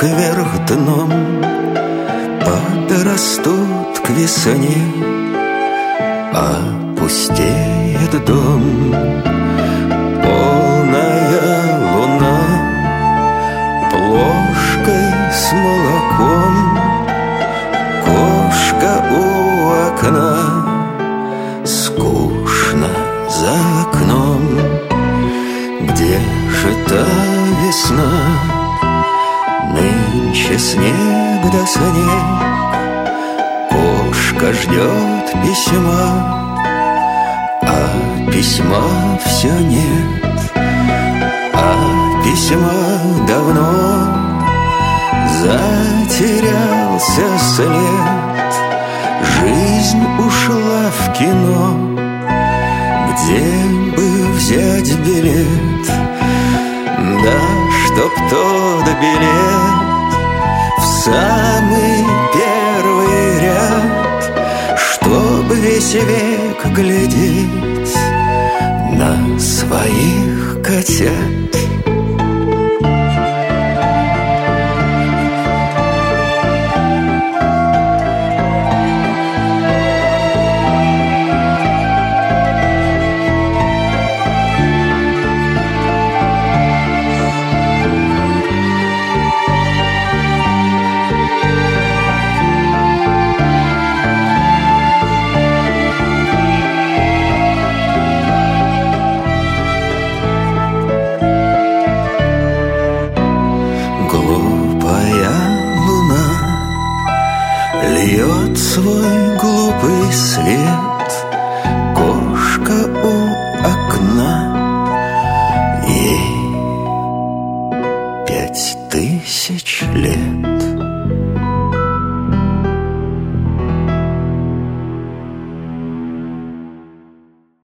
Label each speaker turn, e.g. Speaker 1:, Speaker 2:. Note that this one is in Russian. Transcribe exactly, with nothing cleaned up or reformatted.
Speaker 1: кверх дном, подрастут к весне, опустеет дом. Полная луна плошкой с молоком, кошка у окна, скучно за окном. Где же та весна? Нынче снег да снег, кошка ждет письма, а письма все нет. А письма давно затерялся след. Жизнь ушла в кино, где бы взять билет? Да, чтоб тот билет в самый первый ряд, чтоб весь век глядеть на своих котят. Льет свой глупый свет кошка у окна. Ей пять тысяч лет.